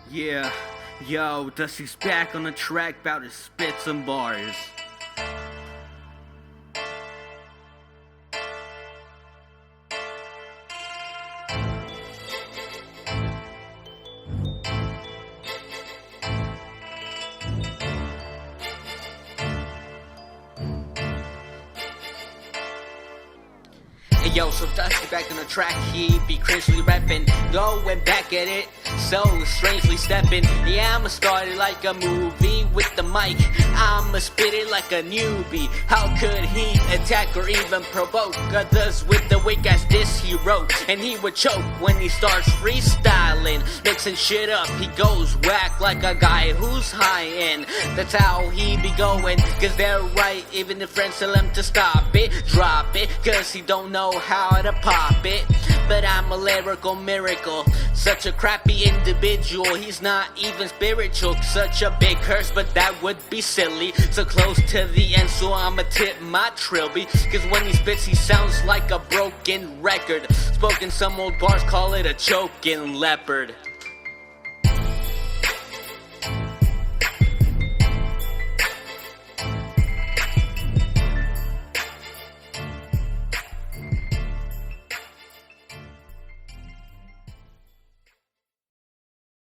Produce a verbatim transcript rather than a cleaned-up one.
Yeah, yo, Dusty's back on the track, bout to spit some bars. Yo, so Dusty back on the track, he be cringely rapping, going back at it, so strangely stepping. Yeah, I'ma start it like a movie with the mic, I'ma spit it like a newbie. How could he attack or even provoke others with the weak ass diss he wrote? And he would choke when he starts freestyling, mixing shit up, he goes whack like a guy who's high end. That's how he be going, cause they're right, even if friends tell him to stop it, drop it, cause he don't know how to pop it. But I'm a lyrical miracle, such a crappy individual, he's not even spiritual. Such a big curse, but that would be silly. So close to the end, so I'ma tip my trilby, cause when he spits he sounds like a broken record. Spoken some old bars call it a choking leopard.